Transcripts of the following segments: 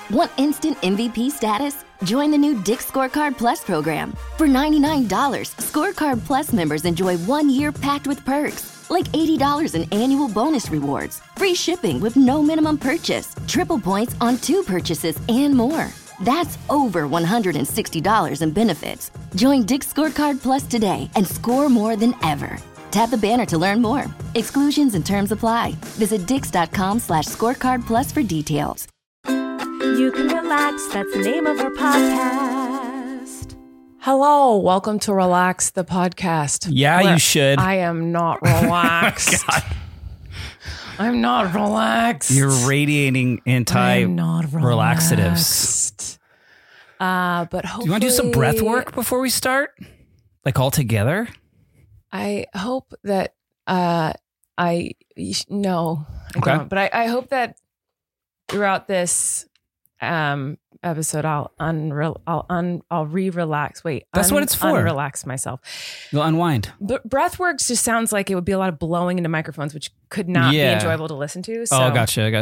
Want instant MVP status? Join the new Dick's Scorecard Plus program. For $99, Scorecard Plus members enjoy 1 year packed with perks, like $80 in annual bonus rewards, free shipping with no minimum purchase, triple points on 2 purchases, and more. That's over $160 in benefits. Join Dick's Scorecard Plus today and score more than ever. Tap the banner to learn more. Exclusions and terms apply. Visit dix.com/scorecard plus for details. You can relax. That's the name of our podcast. Hello, welcome to Relax the Podcast. Yeah, you should. I am not relaxed. God. I'm not relaxed. You're radiating I'm not anti-relaxatives. But hopefully, Do you want to do some breath work before we start? Like all together? I hope that no, I Okay. don't. But I hope that throughout this episode, I'll re-relax. Wait, that's what it's for. Unrelax myself. You'll unwind. But breathworks just sounds like it would be a lot of blowing into microphones, which could not be enjoyable to listen to. So, Gotcha. maybe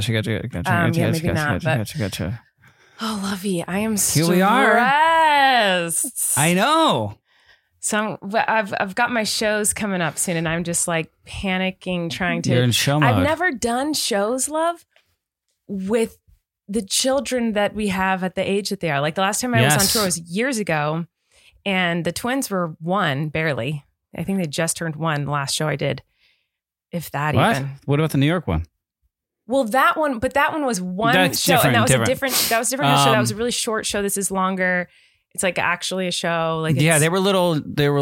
not. Oh, Lovey, I am stressed. Here we are. I know. So I've got my shows coming up soon, and I'm just like panicking, trying to. You're in show mode. I've never done shows, love, with the children that we have at the age that they are. Like the last time I was on tour was years ago, and the twins were 1, barely. I think they just turned 1 the last show I did, if that even. What about the New York one? Well, that one was one That's show, and that was different show. That was a really short show. This is longer. It's like actually a show. Like they were little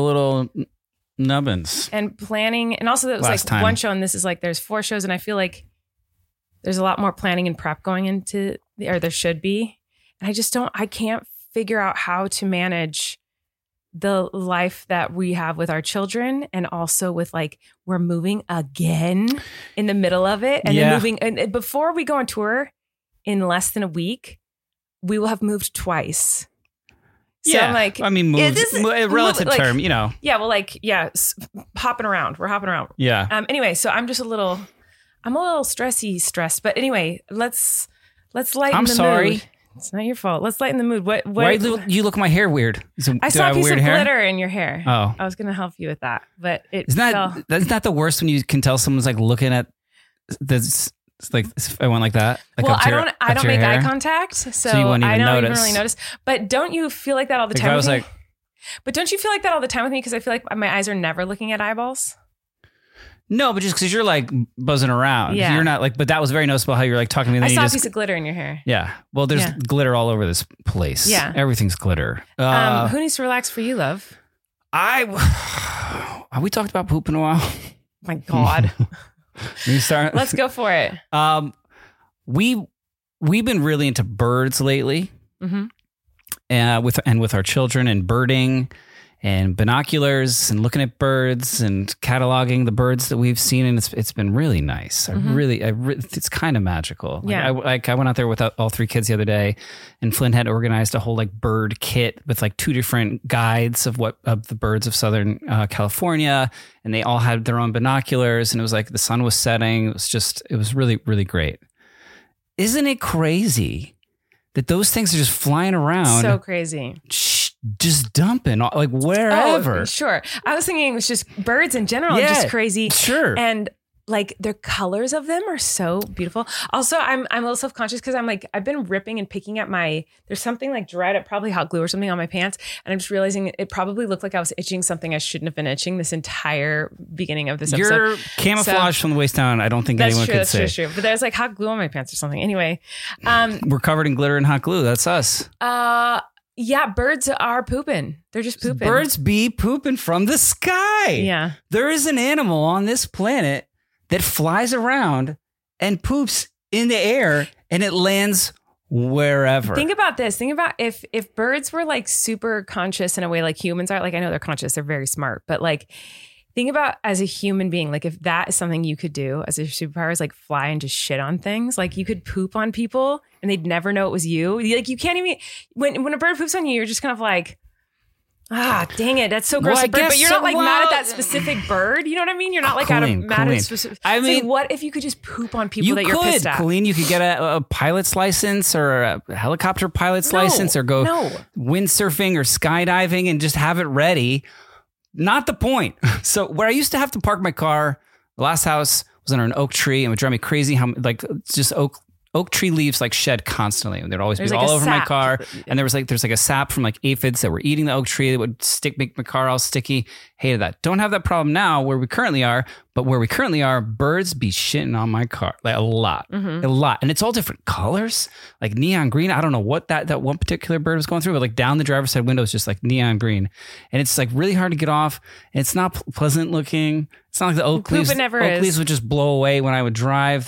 nubbins. And planning, and also that was like one show, and this is like there's 4 shows, and I feel like there's a lot more planning and prep going into or there should be. And I can't figure out how to manage the life that we have with our children, and also with like we're moving again in the middle of it, and then moving. And before we go on tour in less than a week, we will have moved twice. So I'm like, I mean, moves, relative term, you know. Yeah, well, hopping around. We're hopping around. Yeah. Anyway, so I'm a little stressed. But anyway, let's lighten the mood. It's not your fault. Let's lighten the mood. Why do you look my hair weird? I saw a piece of glitter in your hair. Oh. I was going to help you with that, but isn't that the worst when you can tell someone's like looking at this? It's like I went like that. Like well, I don't make eye contact, so I don't even really notice. But don't you feel like that all the time? But don't you feel like that all the time with me? Because I feel like my eyes are never looking at eyeballs. No, but just because you're like buzzing around, you're not like. But that was very noticeable how you're like talking to me. I saw a piece of glitter in your hair. Yeah, well, there's glitter all over this place. Yeah, everything's glitter. Who needs to relax for you, love? Have we talked about poop in a while? My God. Let's go for it. We've been really into birds lately, with our children, and birding and binoculars and looking at birds and cataloging the birds that we've seen, and it's been really nice. It's kind of magical. Yeah. I went out there with all 3 kids the other day, and Flynn had organized a whole like bird kit with like 2 different guides of the birds of Southern California, and they all had their own binoculars, and it was like the sun was setting. It was really, really great. Isn't it crazy that those things are just flying around? So crazy. Just dumping like wherever. Oh, sure. I was thinking it was just birds in general, just crazy. Sure. And like the colors of them are so beautiful. Also, I'm a little self-conscious because I'm like, I've been ripping and picking at there's something like dried up, probably hot glue or something on my pants. And I'm just realizing it probably looked like I was itching something I shouldn't have been itching this entire beginning of this episode. You're camouflaged from the waist down. I don't think anyone could say. That's true. But there's like hot glue on my pants or something. Anyway. We're covered in glitter and hot glue. That's us. Yeah, birds are pooping. They're just pooping. Birds be pooping from the sky. Yeah. There is an animal on this planet that flies around and poops in the air, and it lands wherever. Think about this. Think about if birds were like super conscious in a way like humans are. Like, I know they're conscious. They're very smart. But like, think about as a human being, like if that is something you could do as a superpower, is like fly and just shit on things. Like you could poop on people and they'd never know it was you. Like you can't even, when a bird poops on you, you're just kind of like, Dang it. That's so gross. Well, but you're not like mad at that specific bird. You know what I mean? You're not like mad at a specific. I mean, like, what if you could just poop on people that you're pissed at? Colleen, you could get a pilot's license or a helicopter pilot's license or go windsurfing or skydiving and just have it ready. Not the point. So where I used to have to park my car, the last house was under an oak tree, and it would drive me crazy how like just oak tree leaves like shed constantly. There'd always be all over my car. And there's like a sap from like aphids that were eating the oak tree that would make my car all sticky. Hated that. Don't have that problem now where we currently are, but where we currently are, birds be shitting on my car. Like a lot. And it's all different colors, like neon green. I don't know what that one particular bird was going through, but like down the driver's side window is just like neon green. And it's like really hard to get off. And it's not pleasant looking. It's not like the oak leaves. Oak leaves would just blow away when I would drive.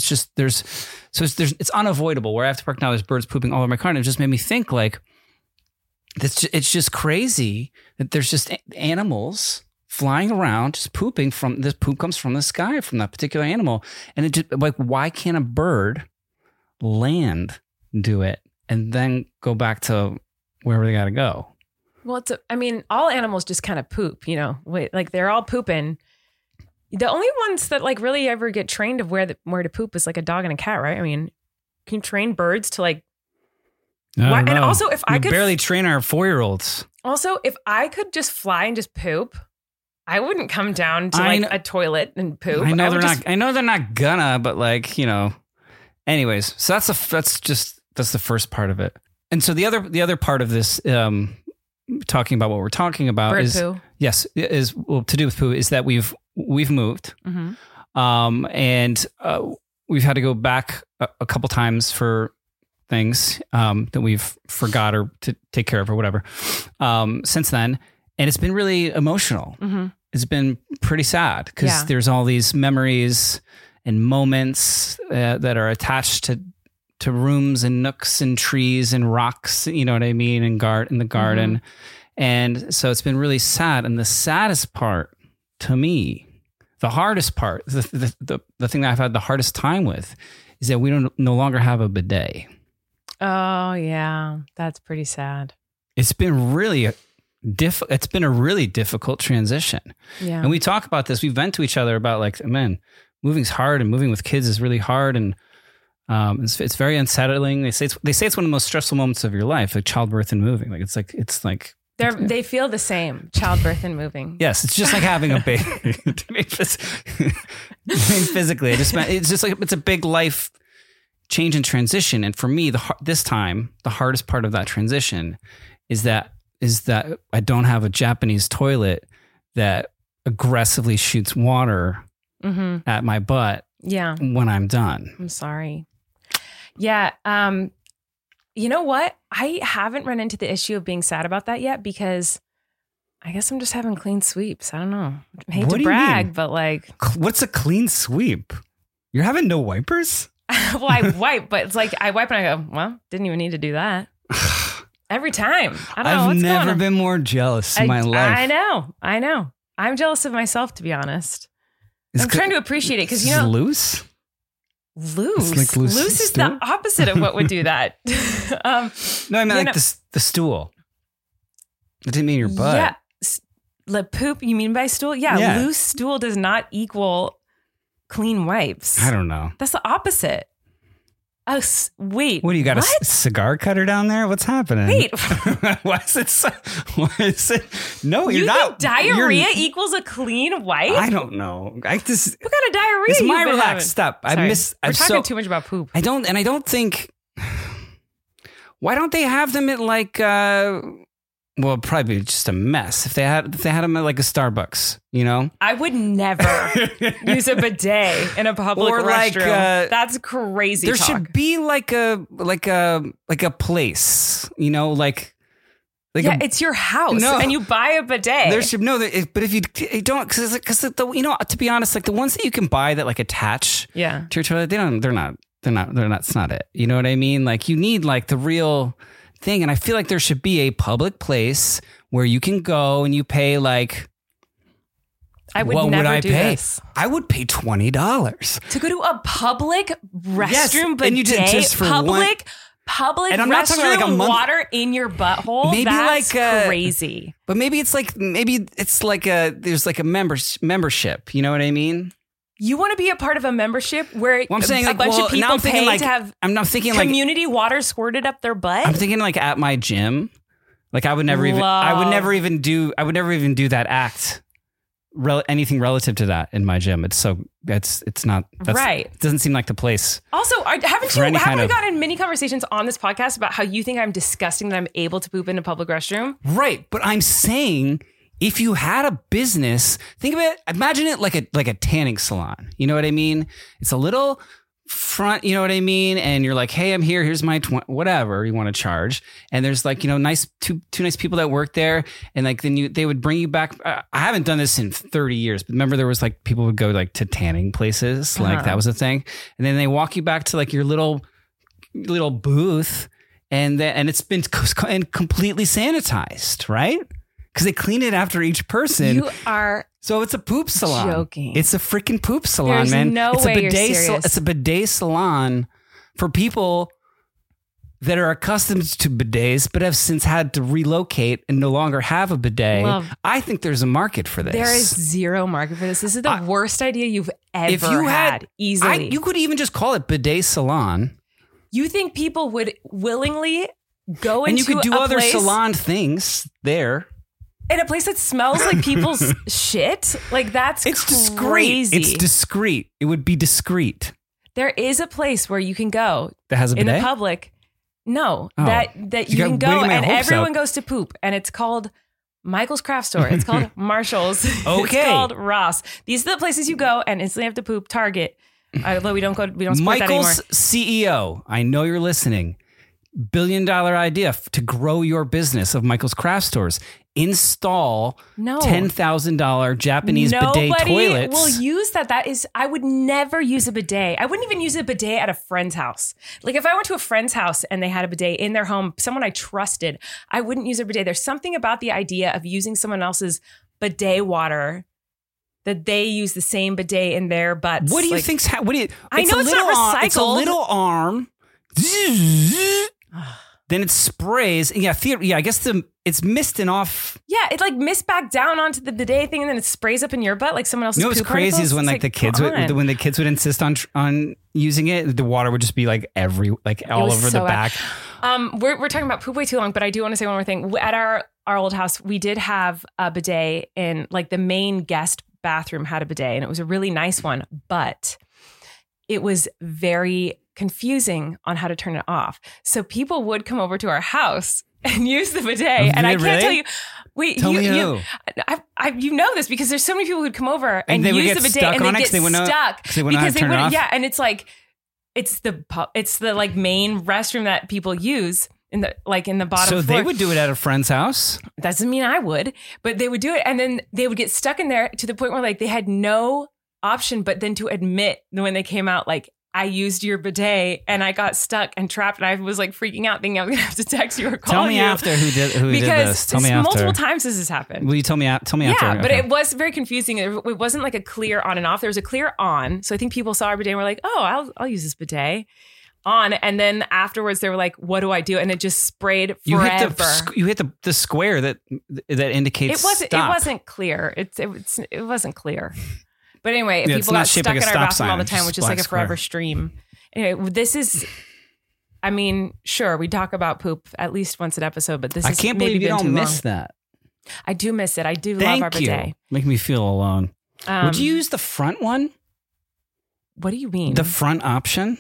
It's unavoidable. Where I have to park now, there's birds pooping all over my car, and it just made me think like, it's just crazy that there's just animals flying around just pooping from this poop comes from the sky from that particular animal, and it just like why can't a bird land do it and then go back to wherever they got to go? Well, all animals just kind of poop, like they're all pooping. The only ones that like really ever get trained of where to poop is like a dog and a cat, right? I mean, can you train birds to like? And also, if I could barely train our 4-year-olds. Also, if I could just fly and just poop, I wouldn't come down to like a toilet and poop. I know they're not gonna, but like anyways. So that's the first part of it. And so the other part of this, talking about what we're talking about bird is poo. Yes, is to do with poo is that we've moved, and we've had to go back a couple times for things that we've forgot or to take care of or whatever since then, and it's been really emotional. It's been pretty sad because there's all these memories and moments that are attached to rooms and nooks and trees and rocks, you know what I mean, and in the garden. And so it's been really sad. And the saddest part to me, the hardest part, the thing that I've had the hardest time with is that we no longer have a bidet. Oh yeah. That's pretty sad. It's been really it's been a really difficult transition. Yeah. And we talk about this. We vent to each other about like, man, moving's hard and moving with kids is really hard. And it's very unsettling. They say it's one of the most stressful moments of your life, like childbirth and moving. Like it's like they feel the same, childbirth and moving. Yes, it's just like having a baby. Physically, it's just like it's a big life change and transition. And for me, this time, the hardest part of that transition is that I don't have a Japanese toilet that aggressively shoots water at my butt. Yeah, when I'm done. I'm sorry. Yeah. You know what? I haven't run into the issue of being sad about that yet because I guess I'm just having clean sweeps. I don't know. I hate to brag, but like. What's a clean sweep? You're having no wipers? Well, I wipe, but it's like I wipe and I go, well, didn't even need to do that. Every time. I don't know what's going on. I've never been more jealous in my life. I know. I'm jealous of myself, to be honest. I'm trying to appreciate it because, loose? Loose. Like loose is the opposite of what would do that. No, I meant like the stool. I didn't mean your butt. Yeah. The poop, you mean by stool? Yeah. Loose stool does not equal clean wipes. I don't know. That's the opposite. Wait. What do you got? A cigar cutter down there? What's happening? Wait. Why is it? No, you're not. Diarrhea equals a clean wipe? I don't know. What kind of diarrhea? It's my relaxed step. We're talking too much about poop. I don't think. Why don't they have them at like? Well, probably just a mess. If they had them at like a Starbucks, I would never use a bidet in a public restroom. That's crazy. There should be like a place, it's your house and you buy a bidet. There should but if you don't, because to be honest, like the ones that you can buy that like attach to your toilet, they're not. That's not it. You know what I mean? Like you need like the real thing, and I feel like there should be a public place where you can go and you pay like. I would never do this. I would pay $20 to go to a public restroom bidet. and you just for public public restroom water in your butthole? Maybe that's like crazy. But maybe it's like there's like a membership. You know what I mean? You want to be a part of a membership where I'm saying, a bunch of people pay to have community water squirted up their butt? I'm thinking like at my gym. Like I would never even do that act. Anything relative to that in my gym. It's not right. It doesn't seem like the place. Also, haven't we gotten in many conversations on this podcast about how you think I'm disgusting that I'm able to poop in a public restroom? Right. But I'm saying, if you had a business, think of it, imagine it like a tanning salon. You know what I mean? It's a little front, you know what I mean? And you're like, hey, I'm here. Here's my whatever you want to charge. And there's like, nice two nice people that work there. And like, then they would bring you back. I haven't done this in 30 years, but remember there was like people would go like to tanning places. Like that was a thing. And then they walk you back to like your little booth and it's been completely sanitized, right? Because they clean it after each person. You are so it's a poop salon. Joking. It's a freaking poop salon, There's man. No it's way a bidet you're serious. It's a bidet salon for people that are accustomed to bidets, but have since had to relocate and no longer have a bidet. I think there's a market for this. There is zero market for this. This is the worst idea you've ever had. Easily, you could even just call it bidet salon. You think people would willingly go into and you could do other place, salon things there. In a place that smells like people's shit? Like that's crazy. It's discreet. It would be discreet. There is a place where you can go that has a bidet? In the public. No, that you can go and everyone goes to poop, and it's called Michael's Craft Store. It's called Marshall's. Okay. It's called Ross. These are the places you go and instantly have to poop. Target. Although we don't support that anymore. Michael's CEO. I know you're listening. $1 billion idea to grow your business of Michael's Craft Stores. Install $10,000 Japanese bidet toilets. Nobody will use that. I would never use a bidet. I wouldn't even use a bidet at a friend's house. Like if I went to a friend's house and they had a bidet in their home, someone I trusted, I wouldn't use a bidet. There's something about the idea of using someone else's bidet water that they use the same bidet in their butts. What do you think's I know it's not recycled. It's a little arm. Then it sprays. Yeah, I guess it's misting off. Yeah, it like mist back down onto the bidet thing, and then it sprays up in your butt like someone else's. You know what's crazy is when like the kids when the kids would insist on using it, the water would just be like all over the back. We're talking about poop way too long, but I do want to say one more thing. At our old house, we did have a bidet in like the main guest bathroom had a bidet, and it was a really nice one, but it was very confusing on how to turn it off. So people would come over to our house and use the bidet. And I can't tell you, tell me who. You know this because there's so many people who'd come over and they use the bidet and they get stuck because they wouldn't turn it off. Yeah. And it's like, it's the like main restroom that people use in the bottom floor. So they would do it at a friend's house? Doesn't mean I would, but they would do it. And then they would get stuck in there to the point where like they had no option, but then to admit when they came out, like, I used your bidet and I got stuck and trapped and I was like freaking out thinking I was going to have to text you or call you. Tell me after who did this. Tell me after. Multiple times this has happened. Will you tell me after? Yeah, but it was very confusing. It wasn't like a clear on and off. There was a clear on. So I think people saw our bidet and were like, oh, I'll use this bidet on. And then afterwards they were like, what do I do? And it just sprayed forever. You hit the square that indicates stop. It wasn't clear. It wasn't clear. But anyway, if people got stuck in our bathroom all the time, which is like a forever stream. Anyway, this is, I mean, sure, we talk about poop at least once an episode, but this is I can't believe you don't miss that. I do miss it. I do love our bidet. Make me feel alone. Would you use the front one? What do you mean? The front option?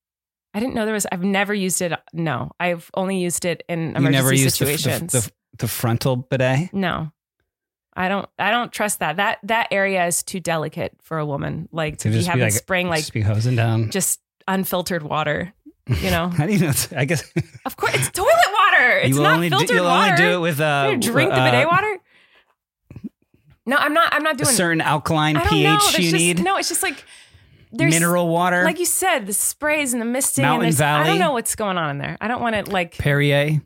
I didn't know there was, I've never used it. No, I've only used it in emergency situations. The frontal bidet? No. I don't trust that. That area is too delicate for a woman. Like to be having spraying like just be hosing down just unfiltered water. You know? How do you know? I guess. Of course, it's toilet water. It's not filtered water. You'll only do it with drink the bidet water. No, I'm not doing a certain alkaline pH you need. No, it's just like there's mineral water. Like you said, the sprays and the misting. Mountain Valley. I don't know what's going on in there. I don't want it like Perrier.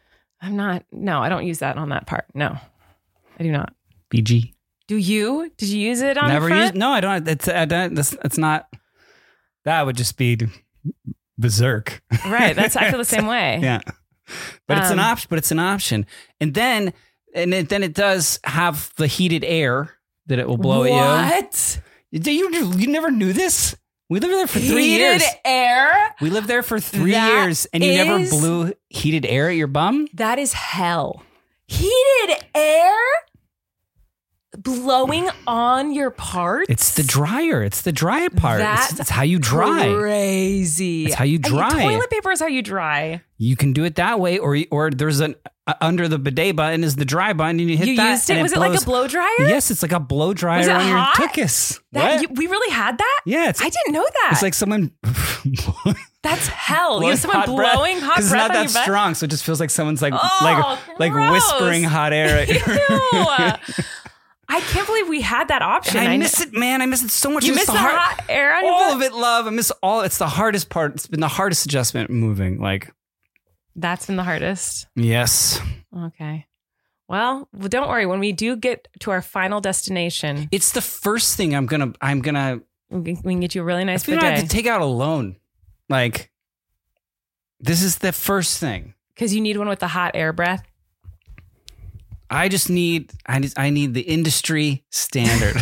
No, I don't use that on that part. No, I do not. BG. Do you? Did you use it on Never front? used. No, I don't. It's not. That would just be berserk. Right. I feel the same way. Yeah. But it's an option. But it's an option. And then it does have the heated air that it will blow at you. What? You never knew this? We lived there for 3 years. Heated air? We lived there for 3 years, and you never blew heated air at your bum? That is hell. Heated air blowing on your parts? It's the dryer. It's the dry part. It's how you dry. Crazy. It's how you dry. Toilet paper is how you dry. You can do it that way, or there's an under the bidet button is the dry button, and you hit that. You used it? Was it like a blow dryer? Yes, it's like a blow dryer on your tuchus. We really had that? Yeah. I didn't know that. It's like someone... That's hell. You have someone blowing hot breath on your butt? It's not that strong, so it just feels like someone's like whispering hot air at you. I can't believe we had that option. And I miss it, man. I miss it so much. You miss the hot air on your butt? All of it, love. I miss all. It's the hardest part. It's been the hardest adjustment moving. That's been the hardest. Yes. Okay. Well, don't worry. When we do get to our final destination, it's the first thing I'm gonna. We can get you a really nice bidet. I have to take out a loan. This is the first thing. Because you need one with the hot air breath. I need the industry standard.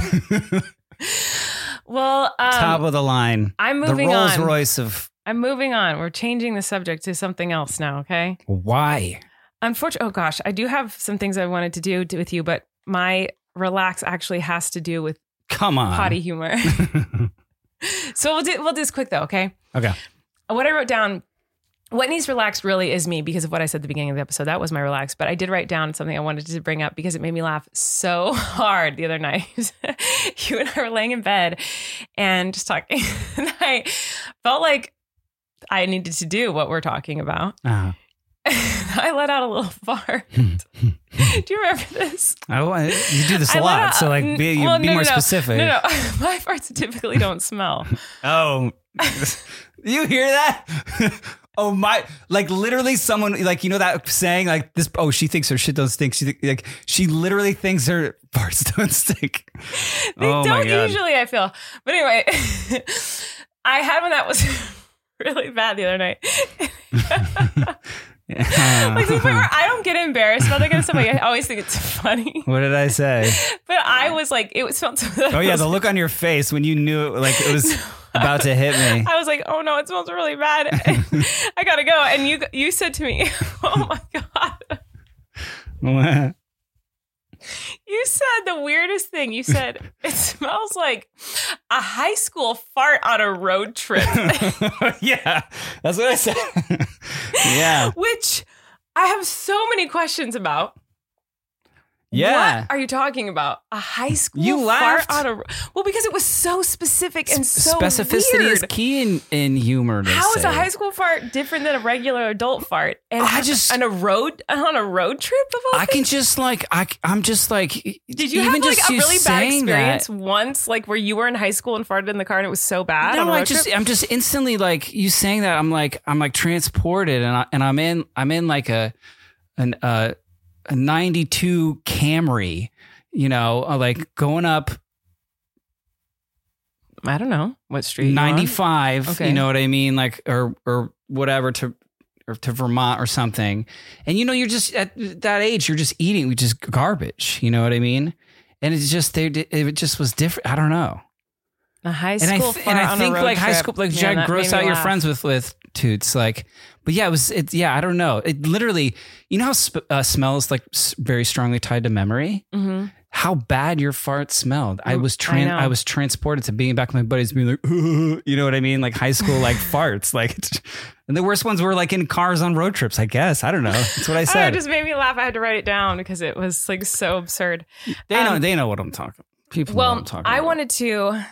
Well, top of the line. I'm moving on. The Rolls Royce of. I'm moving on. We're changing the subject to something else now. Okay. Why? Unfortunately, oh gosh, I do have some things I wanted to do with you, but my relax actually has to do with potty humor. So we'll do this quick though. Okay. Okay. What I wrote down. Whitney's relax really is me because of what I said at the beginning of the episode. That was my relax. But I did write down something I wanted to bring up because it made me laugh so hard the other night. You and I were laying in bed and just talking. And I felt like I needed to do what we're talking about. Uh-huh. I let out a little fart. Do you remember this? You do this a lot. So be more specific. No. My farts typically don't smell. Oh, you hear that? Oh my! Literally, someone that saying this. Oh, she thinks her shit don't stink. She literally thinks her farts don't stink. They don't usually. I feel, but anyway, I had one that was really bad the other night. To the point where I don't get embarrassed about that kind of stuff. I always think it's funny. What did I say? But I was it smelled so. Oh yeah, the look on your face when you knew it was about to hit me. I was like, oh no, it smells really bad. I gotta go. And you said to me, oh my God. What? You said the weirdest thing. You said, it smells like a high school fart on a road trip. Yeah, that's what I said. Yeah. Which I have so many questions about. Yeah. What are you talking about? A high school you fart on a... Well, because it was so specific and so specificity weird. Is key in humor. How is a high school fart different than a regular adult fart? And on a road trip of all I can just I'm just Did you have a really bad experience once, where you were in high school and farted in the car and it was so bad? No, I'm just instantly you saying that I'm transported and I'm in a 92 Camry, going up. I don't know what street. 95. Okay. You know what I mean? Or whatever to Vermont or something. And you're just at that age, you're just eating just garbage. You know what I mean? And it's just it just was different. I don't know. A high school and I think high school Jack gross out your friends with toots but yeah I don't know, it literally, how smells very strongly tied to memory. Mm-hmm. How bad your fart smelled. I was transported to being back with my buddies being you know what I mean, high school farts and the worst ones were in cars on road trips, I guess. I don't know, that's what I said. It just made me laugh. I had to write it down because it was so absurd. They know what I'm talking about. People know what I'm talking about. I wanted to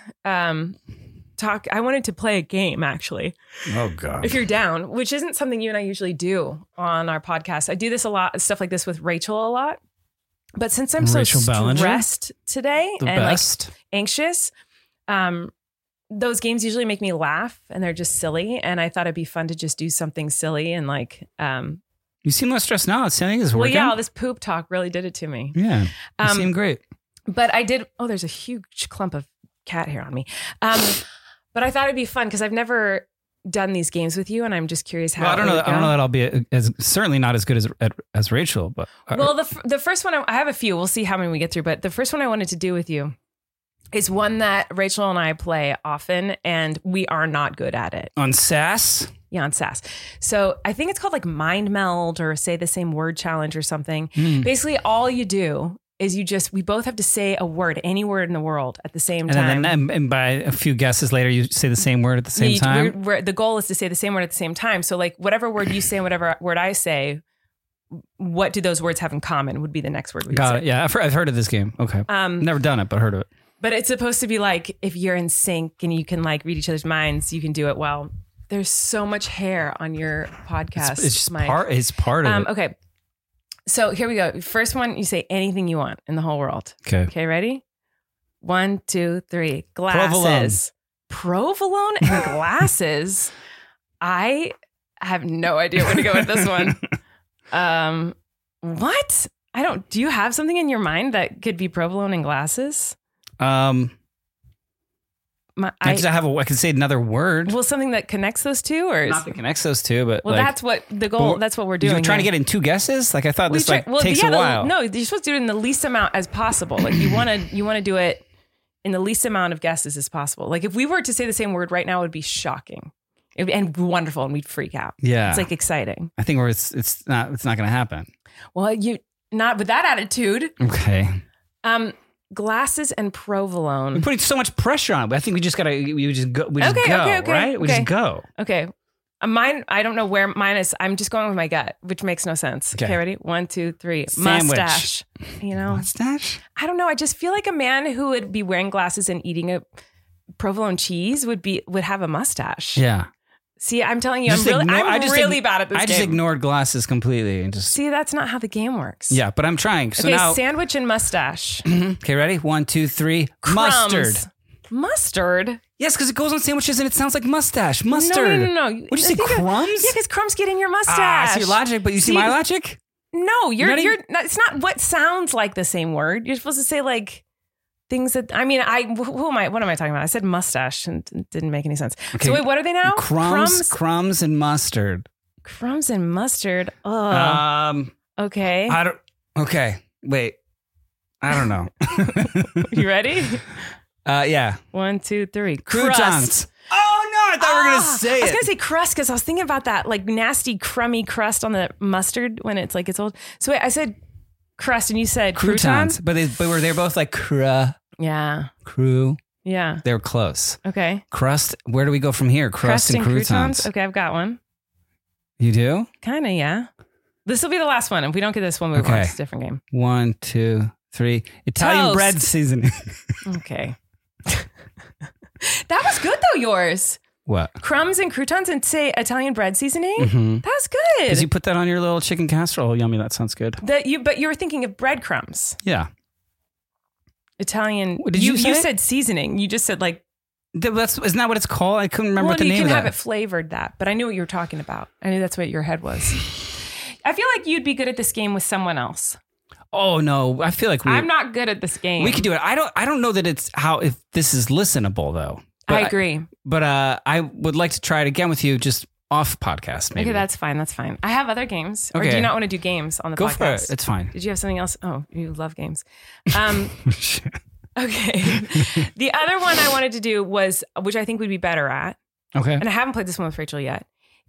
I wanted to play a game, actually. Oh, God. If you're down, which isn't something you and I usually do on our podcast. I do this a lot, stuff like this with Rachel a lot. But since I'm Rachel so Ballinger? stressed today and best. Anxious, those games usually make me laugh and they're just silly. And I thought it'd be fun to just do something silly and you seem less stressed now. It's saying it's working. Well, yeah, all this poop talk really did it to me. Yeah, you seem great. But I did. Oh, there's a huge clump of cat hair on me. But I thought it'd be fun because I've never done these games with you, and I'm just curious how. Well, I don't know that I'll be certainly not as good as Rachel, but well, the first one I have a few. We'll see how many we get through, but the first one I wanted to do with you is one that Rachel and I play often, and we are not good at it. On SAS? Yeah, on SAS. So I think it's called like Mind Meld or Say the Same Word Challenge or something. Basically, all you do is we both have to say a word, any word in the world at the same time. And by a few guesses later, you say the same word at the same time? The goal is to say the same word at the same time. So like whatever word you say and whatever word I say, what do those words have in common would be the next word we Got say. it. Yeah, I've heard of this game. Okay. Never done it, but heard of it. But it's supposed to be like, if you're in sync and you can like read each other's minds, you can do it well. There's so much hair on your podcast. It's just Mike. It's part of it. Okay. So here we go. First one, you say anything you want in the whole world. Okay. Okay, ready? 1, 2, 3. Glasses. Provolone and glasses. I have no idea where to go with this one. What? Do you have something in your mind that could be provolone and glasses? I can say another word. Well, something that connects those two, or not that connects those two, but that's what the goal. That's what we're doing. You're trying to get in 2 guesses. Like I thought this takes a while. No, you're supposed to do it in the least amount as possible. Like you want to do it in the least amount of guesses as possible. Like if we were to say the same word right now, it would be shocking and wonderful, and we'd freak out. Yeah, it's like exciting. I think it's not going to happen. Well, not with that attitude. Okay. Glasses and provolone. We're putting so much pressure on it. I think we just go. Right? We just go. Okay. Mine, I don't know where mine is. I'm just going with my gut, which makes no sense. Okay, ready? 1, 2, 3. Sandwich. Mustache. Mustache? I don't know. I just feel like a man who would be wearing glasses and eating a provolone cheese would have a mustache. Yeah. See, I'm telling you, I'm really bad at this game. I just ignored glasses completely and just. See, that's not how the game works. Yeah, but I'm trying. So now, sandwich and mustache. Okay, ready? 1, 2, 3. Crumbs. Mustard? Yes, because it goes on sandwiches and it sounds like mustache. Mustard. No. Would you say crumbs? Yeah, because crumbs get in your mustache. I see your logic, but you see my logic? No, it's not what sounds like the same word. You're supposed to say like things that, what am I talking about? I said mustache and it didn't make any sense. Okay. So wait, what are they now? Crumbs and mustard. Crumbs and mustard. Oh. Okay. Okay. Wait. I don't know. You ready? Yeah. 1, 2, 3. Croutons. Crust. Oh no, I thought we were going to say it. I was going to say crust because I was thinking about that like nasty crummy crust on the mustard when it's like it's old. So wait, I said crust and you said croutons. But they're both like Yeah. Crew. Yeah. They were close. Okay. Crust. Where do we go from here? Crust and croutons. Okay, I've got one. You do? Kind of, yeah. This will be the last one. If we don't get this one, we'll move on. It's a different game. 1, 2, 3. Italian Toast. bread seasoning. Okay. That was good though, yours. What? Crumbs and croutons and say Italian bread seasoning? Mm-hmm. That was good. Because you put that on your little chicken casserole. Yummy, that sounds good. But you were thinking of breadcrumbs. Yeah. Italian. What, did you said seasoning. You just said like. Isn't that what it's called? I couldn't remember what the name of that. You can have it flavored that, but I knew what you were talking about. I knew that's what your head was. I feel like you'd be good at this game with someone else. Oh no, I feel like I'm not good at this game. We could do it. I don't know that if this is listenable though. I agree. But I would like to try it again with you just off podcast maybe. Okay, that's fine. I have other games. Okay. Or do you not want to do games on the podcast? Go for it. It's fine. Did you have something else? Oh, you love games. Okay. The other one I wanted to do was, which I think we'd be better at. Okay. And I haven't played this one with Rachel yet,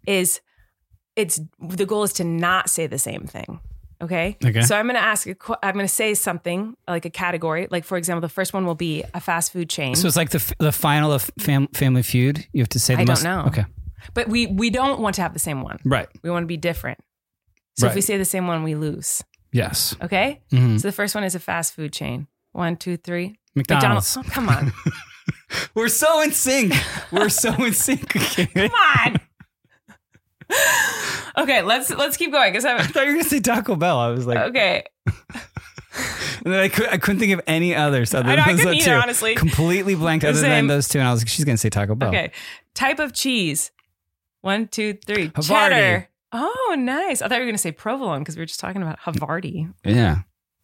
the goal is to not say the same thing. Okay. So I'm going to say something like a category. Like for example, the first one will be a fast food chain. So it's like the final of Family Feud. You have to say the most. I don't know. Okay. But we don't want to have the same one. Right. We want to be different. So if we say the same one, we lose. Yes. Okay. Mm-hmm. So the first one is a fast food chain. 1, 2, 3. McDonald's. Oh, come on. We're so in sync. Okay. Come on. Okay, let's keep going. I thought you were going to say Taco Bell. I was like, okay. And then I couldn't think of any others. I couldn't either, honestly. Completely blanked other than those two. And I was like, she's going to say Taco Bell. Okay. Type of cheese. 1, 2, 3. Havarti. Cheddar. Oh, nice. I thought you were going to say provolone because we were just talking about Havarti. Yeah.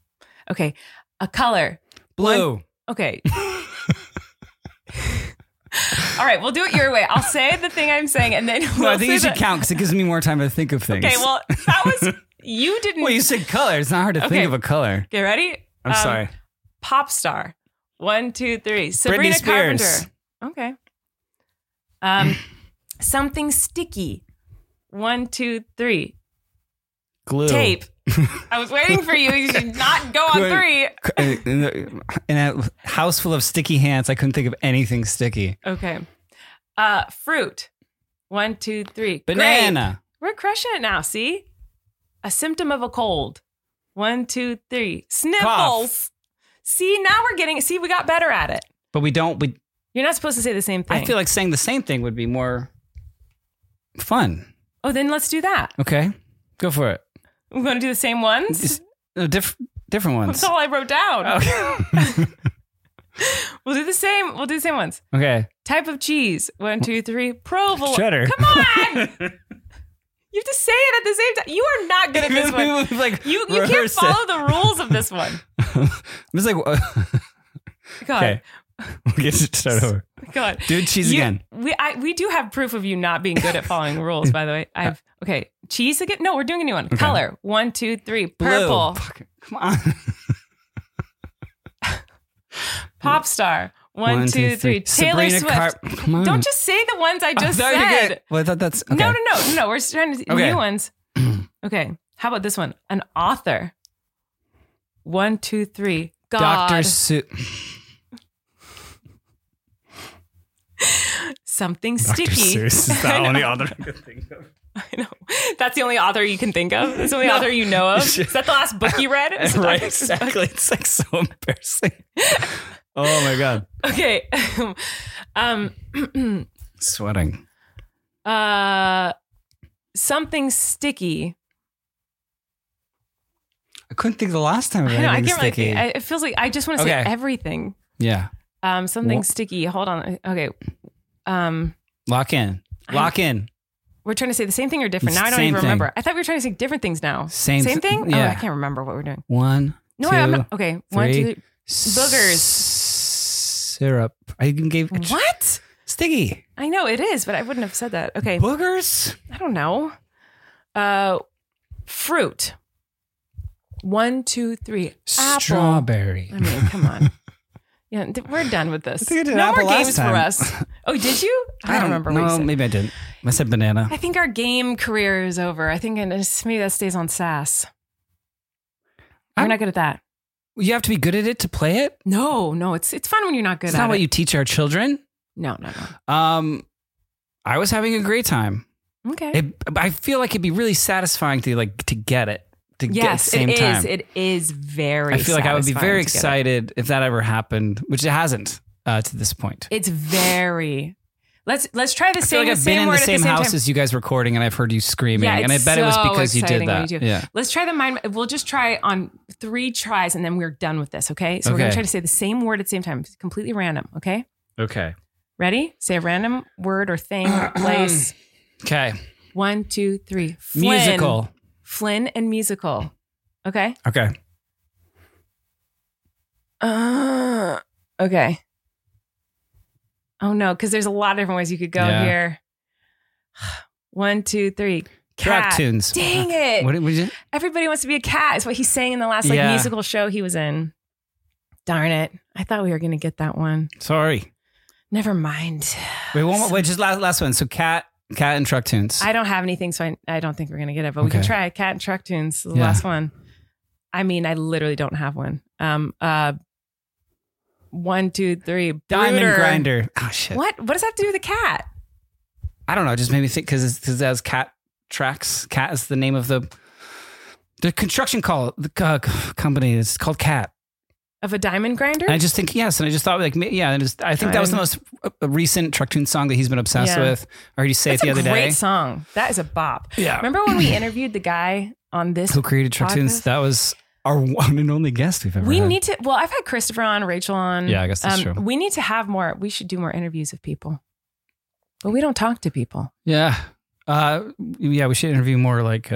Okay. A color. Blue. Okay. All right, we'll do it your way. I'll say the thing I'm saying, and then No, I think you should count because it gives me more time to think of things. Okay, well, that was you didn't. Well, you said color. It's not hard to think of a color. Okay, ready? I'm sorry. Pop star. 1, 2, 3. Britney Sabrina Spears. Carpenter. Okay. Something sticky. 1, 2, 3. Glue. Tape. I was waiting for you. You should not go on 3. In a house full of sticky hands, I couldn't think of anything sticky. Okay. Fruit. 1, 2, 3. Banana. Grape. We're crushing it now. See? A symptom of a cold. 1, 2, 3. Sniffles. Cough. See, now we're getting. See, we got better at it. But we don't. You're not supposed to say the same thing. I feel like saying the same thing would be more fun. Oh, then let's do that. Okay, go for it. We're going to do the same ones? Different ones. That's all I wrote down. Okay. We'll do the same ones. Okay. Type of cheese. 1, 2, 3. Provolone. Cheddar. Come on. You have to say it at the same time. You are not good at this one. Like, you can't follow the rules of this one. I'm just like, God. Okay. We'll get to start over. God. Do cheese again. We do have proof of you not being good at following the rules, by the way. Okay. Cheese again? No, we're doing a new one. Okay. Color. 1, 2, 3. Purple. Blue. Come on. Pop star. 1, 2, 3. Taylor Swift. Come on. Don't just say the ones I just said. Well, I thought that's okay. No. We're trying to new ones. Okay. How about this one? An author. 1, 2, 3. God. Dr. Seuss. Something sticky. Dr. Seuss is the only author I can think of. I know. That's the only author you can think of? That's the only author you know of? Is that the last book you read? Right, exactly. It's like so embarrassing. Oh my God. Okay. Sweating. Something sticky. I couldn't think of the last time I read anything sticky. It feels like I just want to say everything. Yeah. Something sticky. Hold on. Okay. Lock in. We're trying to say the same thing or different. Now I don't even remember. I thought we were trying to say different things now. Same thing? Yeah. Oh, I can't remember what we're doing. 1, no, 2, I'm not. Okay. 1, 2, 3. Boogers. Syrup. I even gave what? Sticky. I know it is, but I wouldn't have said that. Okay. Boogers? I don't know. Fruit. 1, 2, 3. Apple. Strawberry. I mean, come on. Yeah, we're done with this. I think I did no apple more games time. for us. Oh, did you? I don't remember what you said. Maybe I didn't. I said banana. I think our game career is over. I think maybe that stays on SAS. We're not good at that. You have to be good at it to play it? No. It's fun when you're not good at it. It's not what you teach our children? No. I was having a great time. Okay. I feel like it'd be really satisfying to get it. Get at the same time. It is very I feel like I would be very satisfying excited if that ever happened, which it hasn't to this point. It's very. Let's try the I feel same. like I've been in the same house as you guys recording, and I've heard you screaming, and I bet it was because you did that. Yeah. Let's try the mind. We'll just try on 3 tries, and then we're done with this. Okay. So we're gonna try to say the same word at the same time. It's completely random. Okay. Okay. Ready? Say a random word or thing or place. Okay. 1, 2, 3. Flynn. Musical. Flynn and musical. Okay. Okay. Okay. Oh no, because there's a lot of different ways you could go here. 1, 2, 3. Cat. Tunes. Dang it. What did you? Everybody wants to be a cat. Is what he sang in the last musical show he was in. Darn it. I thought we were going to get that one. Sorry. Never mind. Wait, just last one. So cat and truck tunes. I don't have anything, so I don't think we're going to get it, but we can try cat and truck tunes. The last one. I mean, I literally don't have one. 1, 2, 3. Diamond grinder. Oh shit. What does that have to do with a cat? I don't know. Just made me think because it has cat tracks. Cat is the name of the construction company. It's called Cat. Of a diamond grinder? And I just think yes, and I just thought I think that was the most recent truck tune song that he's been obsessed with. I heard you say it the other day. That's a great song. That is a bop. Yeah. Remember when we interviewed the guy on this? Who created truck tunes? That was our one and only guest we've ever had. We need to. Well, I've had Christopher on, Rachel on. Yeah, I guess that's true. We need to have more. We should do more interviews of people, but we don't talk to people. Yeah. We should interview more like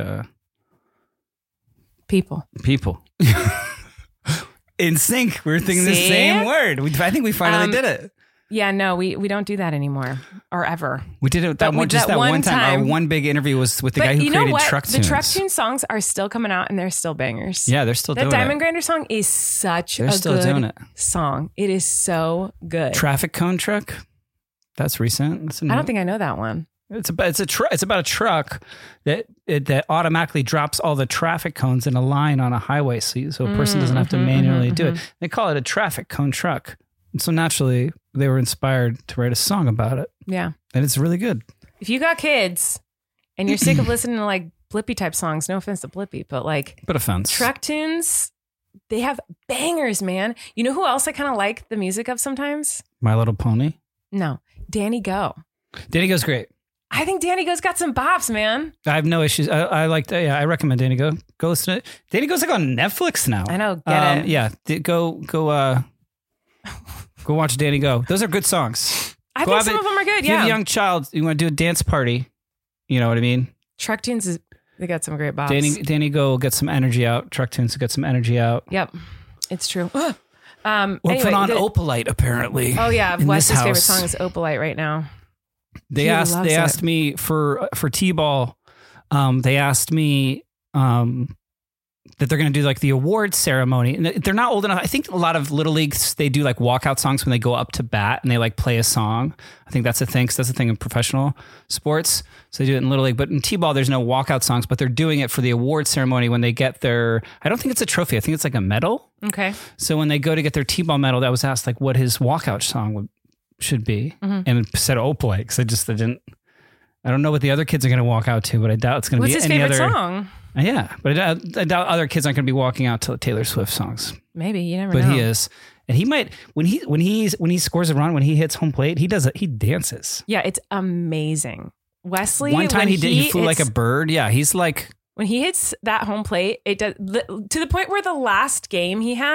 people. In sync. We were thinking the same word. I think we finally did it. Yeah, no, we don't do that anymore or ever. We did it that one time. Our one big interview was with the guy who created Truck Tunes. The Truck Tunes songs are still coming out and they're still bangers. Yeah, they're still doing it. That Diamond Grinder song is such a good song. It is so good. Traffic Cone Truck. That's recent. I don't think I know that one. It's about a truck that automatically drops all the traffic cones in a line on a highway, so a person doesn't have to manually do it. They call it a traffic cone truck. And so naturally, they were inspired to write a song about it. Yeah. And it's really good. If you got kids and you're sick of listening to like Blippi type songs, no offense to Blippi, but like Truck Tunes, they have bangers, man. You know who else I kind of like the music of sometimes? My Little Pony? No. Danny Go. Danny Go's great. I think Danny Go's got some bops, man. I have no issues. I like that. Yeah, I recommend Danny Go. Go listen to it. Danny Go's like on Netflix now. I know. Get it. Yeah. Go watch Danny Go. Those are good songs. I think some of them are good. If you have a young child, you want to do a dance party. You know what I mean? Truck Tunes, they got some great bops. Danny Go will get some energy out. Truck Tunes will get some energy out. Yep. It's true. We'll put on Opalite, apparently. Oh, yeah. Wes's favorite song is Opalite right now. They asked me for T-ball. They asked me that they're going to do like the awards ceremony. And they're not old enough. I think a lot of little leagues, they do like walkout songs when they go up to bat and they like play a song. I think that's a thing. 'Cause that's a thing in professional sports. So they do it in little league, but in T-ball, there's no walkout songs, but they're doing it for the awards ceremony when they get their, I don't think it's a trophy. I think it's like a medal. Okay. So when they go to get their T-ball medal, that was asked like what his walkout song should be. And it said Opalite. 'Cause I don't know what the other kids are going to walk out to, but I doubt it's going to be any other. What's his favorite song? Yeah, but I doubt other kids aren't going to be walking out to Taylor Swift songs. Maybe, you never know. But he is, and he might when he scores a run, when he hits home plate, he dances. Yeah, it's amazing. Wesley, one time he flew like a bird. Yeah, he's like when he hits that home plate, it does to the point where the last game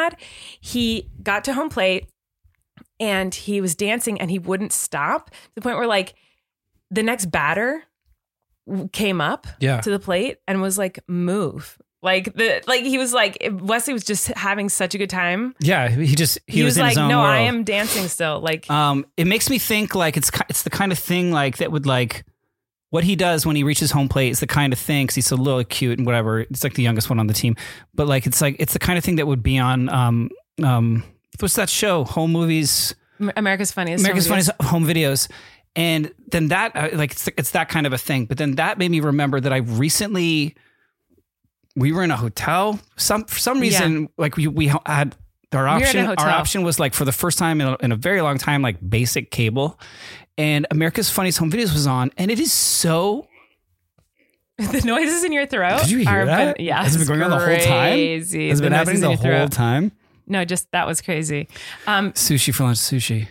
he got to home plate and he was dancing and he wouldn't stop to the point where like the next batter came up to the plate and was like, move. He was like, Wesley was just having such a good time. Yeah. He was in like, his own no, world. I am dancing still. Like, it makes me think like it's the kind of thing like that would like what he does when he reaches home plate is the kind of thing. 'Cause he's so little cute and whatever. It's like the youngest one on the team, but like, it's the kind of thing that would be on, what's that show? Home Movies, America's Funniest Home Videos. And then that, it's that kind of a thing. But then that made me remember that we were in a hotel. For some reason, like we had our option. Our option was like for the first time in a very long time, like basic cable. And America's Funniest Home Videos was on. And it is so. The noises in your throat. Did you hear that? Yeah. Has it been going on the whole time? Has it been happening the whole time? No, just that was crazy. Sushi for lunch, sushi.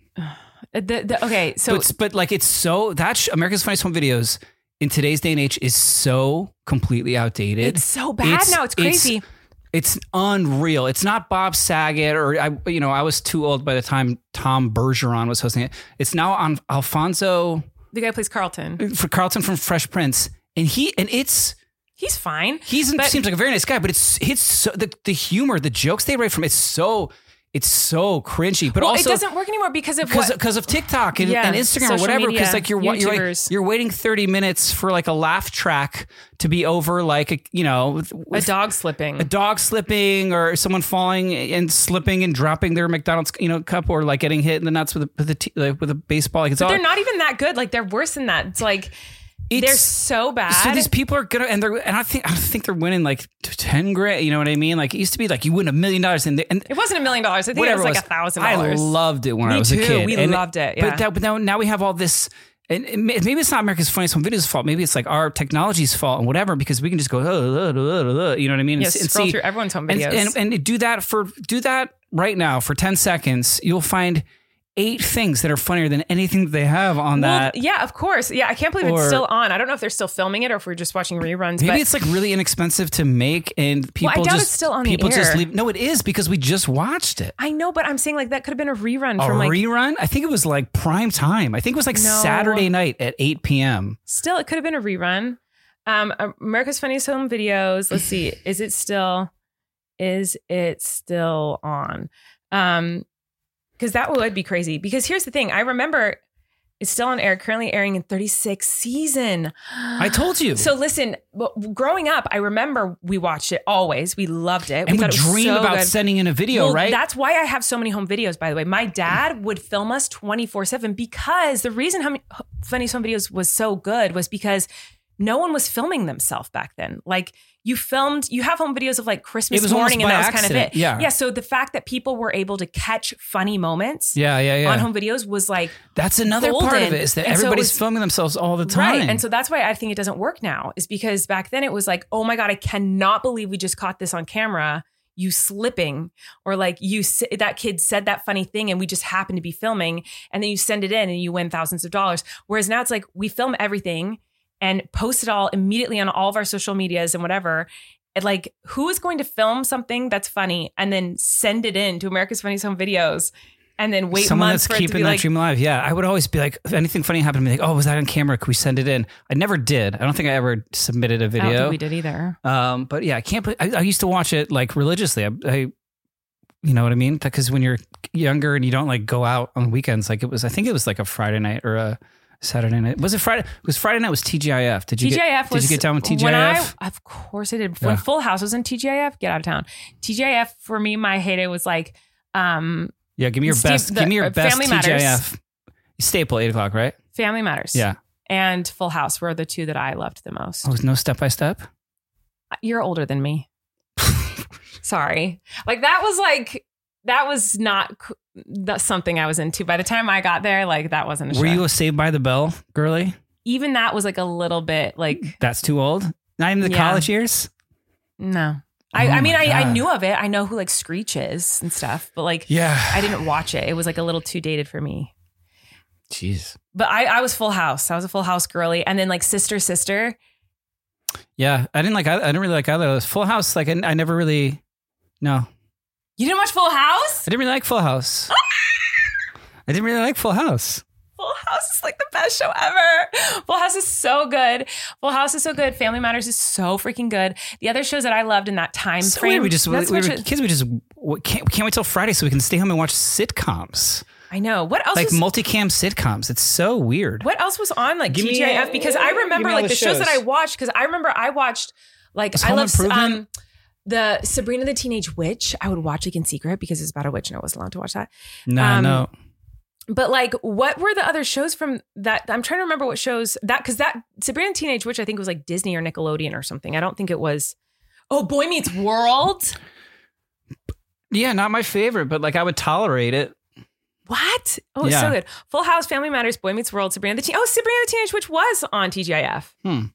Okay, so but like it's so America's Funniest Home Videos in today's day and age is so completely outdated. It's so bad now. It's crazy. It's unreal. It's not Bob Saget or I was too old by the time Tom Bergeron was hosting it. It's now on Alfonso, the guy who plays Carlton. For Carlton from Fresh Prince, and he's fine. Seems like a very nice guy, but it's so, the humor, the jokes they write from it's so cringy, but also it doesn't work anymore because of TikTok and Instagram or whatever. Because like you're waiting 30 minutes for like a laugh track to be over, like a dog slipping, or someone falling and slipping and dropping their McDonald's cup, or like getting hit in the nuts with a baseball. Like they're not even that good. Like they're worse than that. It's like. They're so bad. So these people are gonna, and I think they're winning like 10 grand. You know what I mean? Like it used to be like you win $1 million, and it wasn't $1 million. I think it was like $1,000. I loved it when I was a kid. We loved it. Yeah. But now we have all this, and maybe it's not America's Funniest Home Videos' fault. Maybe it's like our technology's fault and whatever, because we can just go, you know what I mean? Yeah, scroll through everyone's home videos and do that right now for 10 seconds. You'll find 8 things that are funnier than anything that they have on that. Yeah, of course. Yeah, I can't believe it's still on. I don't know if they're still filming it or if we're just watching reruns. Maybe it's like really inexpensive to make, and people I doubt it's still on the air. Just leave. No, it is, because we just watched it. I know, but I'm saying like that could have been a rerun. Rerun? I think it was like prime time. I think it was like Saturday night at 8 p.m. Still, it could have been a rerun. America's Funniest Home Videos. Let's see. Is it still on? Because that would be crazy. Because here's the thing. I remember it's still on air, currently airing in 36th season. I told you. So listen, growing up, I remember we watched it always. We loved it. And we dreamed about sending in a video, right? That's why I have so many home videos, by the way. My dad would film us 24/7 because the reason Funniest Home Videos was so good was because no one was filming themselves back then. Like you have home videos of like Christmas morning and that was kind of it. Yeah. So the fact that people were able to catch funny moments on home videos was like, that's another golden. part of it is that everybody's filming themselves all the time. Right. And so that's why I think it doesn't work now is because back then it was like, oh my God, I cannot believe we just caught this on camera. You slipping or like that kid said that funny thing and we just happened to be filming and then you send it in and you win thousands of dollars. Whereas now it's like we film everything and post it all immediately on all of our social medias and whatever. And like, who is going to film something that's funny and then send it in to America's Funniest Home Videos and then wait months for it to be keeping that dream alive. Yeah, I would always be like, if anything funny happened to me, like, oh, was that on camera? Could we send it in? I never did. I don't think I ever submitted a video. I don't think we did either. But yeah, I used to watch it like religiously. I you know what I mean? Because when you're younger and you don't like go out on weekends, like I think it was like a Friday night or a Saturday night. Was it Friday? Because Friday night was TGIF. Did you get down with TGIF? Of course I did. When Full House was in TGIF, get out of town. TGIF for me, my heyday was like, give me your best. Give me your best Family TGIF. Matters. Staple, 8:00, right? Family Matters. Yeah. And Full House were the two that I loved the most. Oh, no Step by Step? You're older than me. Sorry. Like that was not that's something I was into. By the time I got there, like that wasn't a show. Were you a Saved by the Bell girly? Even that was like a little bit like... That's too old? Not even the college years? No. I mean, I knew of it. I know who like Screech is and stuff, but like, I didn't watch it. It was like a little too dated for me. Jeez. But I was Full House. I was a Full House girly. And then like Sister. Yeah. I didn't really like either of those. Full House, like I never really, no. You didn't watch Full House? I didn't really like Full House. I didn't really like Full House. Full House is like the best show ever. Full House is so good. Full House is so good. Family Matters is so freaking good. The other shows that I loved in that time frame. We can't wait till Friday so we can stay home and watch sitcoms. I know. What else? Like multicam sitcoms. It's so weird. What else was on like TGIF? Because I remember like the shows that I watched. Because I remember I watched like I love the Sabrina the Teenage Witch. I would watch like in secret because it's about a witch and I wasn't allowed to watch that. No. But like, what were the other shows from that? I'm trying to remember what shows because that Sabrina the Teenage Witch I think was like Disney or Nickelodeon or something. I don't think it was. Oh, Boy Meets World. Yeah, not my favorite, but like I would tolerate it. What? Oh, it's so good. Full House, Family Matters, Boy Meets World, Sabrina the Teenage Witch was on TGIF.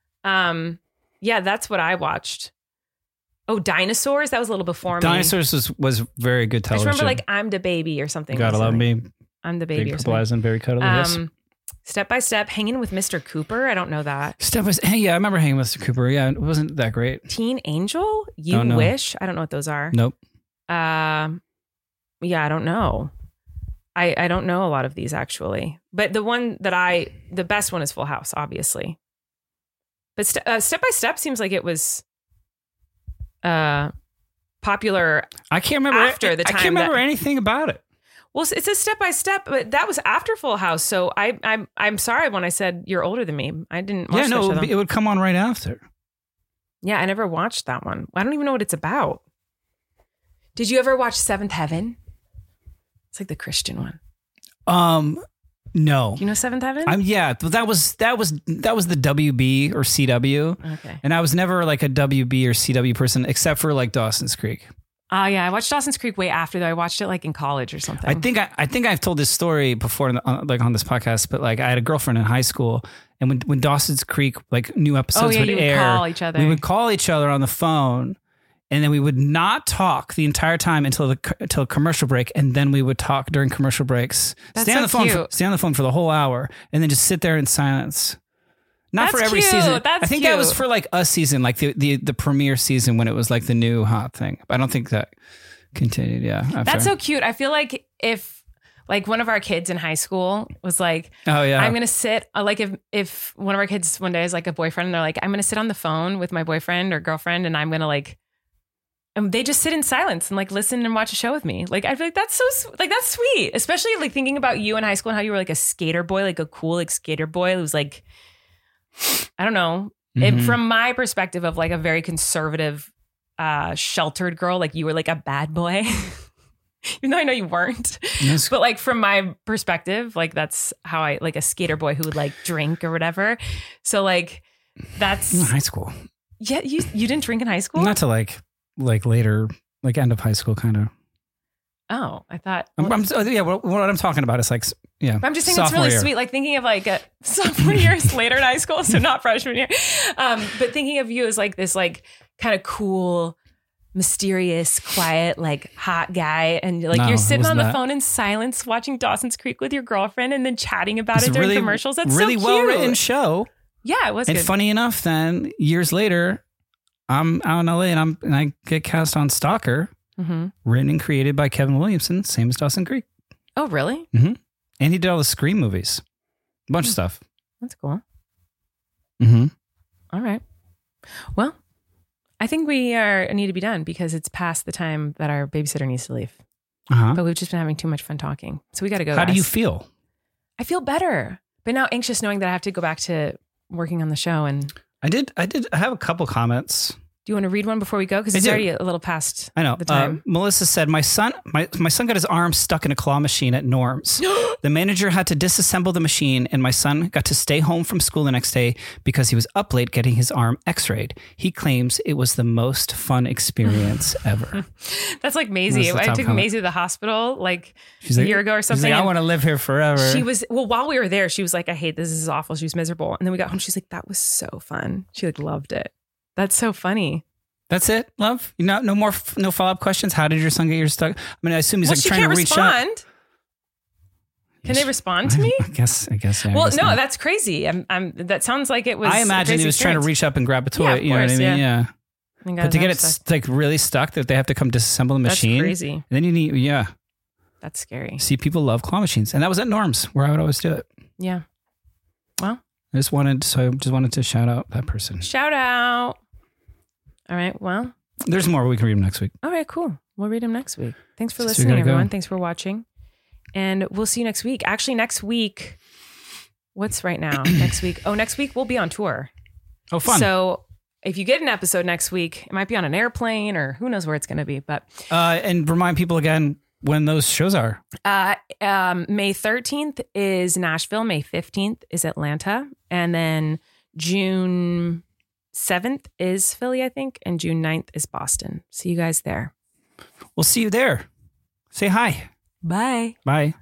Yeah, that's what I watched. Oh, Dinosaurs. That was a little before me. Dinosaurs was very good television. I just remember like I'm the Baby or something. Gotta love me. I'm the Baby Big or something. Eyes and very cuddly. Yes. Step by Step, Hanging with Mr. Cooper. I don't know that. Step by Step. Yeah, I remember Hanging with Mr. Cooper. Yeah, it wasn't that great. Teen Angel, Wish. I don't know what those are. Nope. Yeah, I don't know. I don't know a lot of these actually, but the best one is Full House, obviously. But Step by Step seems like it was popular. I can't remember after the time. I can't remember anything about it. Well, it's a Step by Step, but that was after Full House. So I'm sorry when I said you're older than me. I didn't watch that show. It would come on right after. Yeah, I never watched that one. I don't even know what it's about. Did you ever watch Seventh Heaven? It's like the Christian one. No. Do you know Seventh Heaven? Yeah, but that was the WB or CW. Okay. And I was never like a WB or CW person except for like Dawson's Creek. Yeah, I watched Dawson's Creek way after though. I watched it like in college or something. I think I've told this story before, like on this podcast. But like I had a girlfriend in high school, and when Dawson's Creek like new episodes would air, we would call each other on the phone, and then we would not talk the entire time until commercial break, and then we would talk during commercial breaks. Stay on the phone for the whole hour, and then just sit there in silence. Not for every season. I think that was for like a season, like the premiere season when it was like the new hot thing. I don't think that continued. Yeah. That's so cute. I feel like if like one of our kids in high school was like, oh yeah, I'm going to sit like if one of our kids one day is like a boyfriend and they're like, I'm going to sit on the phone with my boyfriend or girlfriend and I'm going to like And they just sit in silence and like listen and watch a show with me. Like, I feel like that's that's sweet. Especially like thinking about you in high school and how you were like a skater boy, like a cool like skater boy. It was like, I don't know. From my perspective of like a very conservative, sheltered girl, like you were like a bad boy. Even though I know you weren't. Yes. But like from my perspective, like that's how I like a skater boy who would like drink or whatever. So like that's in high school. Yeah, you didn't drink in high school? Not to like later, like end of high school, kind of. Oh, I thought. What I'm talking about is like, yeah. I'm just saying it's really sweet. Like thinking of like a sophomore years later in high school, so not freshman year. But thinking of you as like this, like kind of cool, mysterious, quiet, like hot guy, and like you're sitting on the phone in silence, watching Dawson's Creek with your girlfriend, and then chatting about it during commercials. That's really so well written show. Yeah, it was. And good. Funny enough, then years later, I'm out in LA and I get cast on Stalker, written and created by Kevin Williamson, same as Dawson's Creek. Oh, really? Mm-hmm. And he did all the Scream movies, a bunch of stuff. That's cool. Mm-hmm. All right. Well, I think we need to be done because it's past the time that our babysitter needs to leave. But we've just been having too much fun talking, so we got to go. How do you feel? I feel better, but now anxious knowing that I have to go back to working on the show. And I have a couple comments. Do you want to read one before we go? Because it's already a little past the time. Melissa said, my son got his arm stuck in a claw machine at Norm's. The manager had to disassemble the machine, and my son got to stay home from school the next day because he was up late getting his arm x-rayed. He claims it was the most fun experience ever. That's like Maisie. I took Maisie to the hospital like a year ago or something. She's like, I want to live here forever. She was, while we were there, she was like, I hate this. This is awful. She was miserable. And then we got home. She's like, that was so fun. She like loved it. That's so funny. That's it, love? No follow-up questions? How did your son get your stuck? I mean, I assume he's like trying to reach out. Can they respond to me? I guess. Yeah, well, no, that's crazy. That sounds like it was. I imagine he was trying to reach up and grab a toy. You know what I mean? Yeah. But to get it like really stuck, that they have to come disassemble the machine. That's crazy. And then you need, That's scary. See, people love claw machines, and that was at Norm's where I would always do it. Yeah. Well, I just wanted to shout out that person. Shout out. All right. Well, there's more. We can read them next week. All right. Cool. We'll read them next week. Thanks for listening, everyone. Thanks for watching. And we'll see you next week. Actually, next week, what's right now? Next week we'll be on tour. Oh, fun. So if you get an episode next week, it might be on an airplane or who knows where it's going to be. But and remind people again when those shows are. May 13th is Nashville. May 15th is Atlanta. And then June 7th is Philly, I think. And June 9th is Boston. See you guys there. We'll see you there. Say hi. Bye. Bye.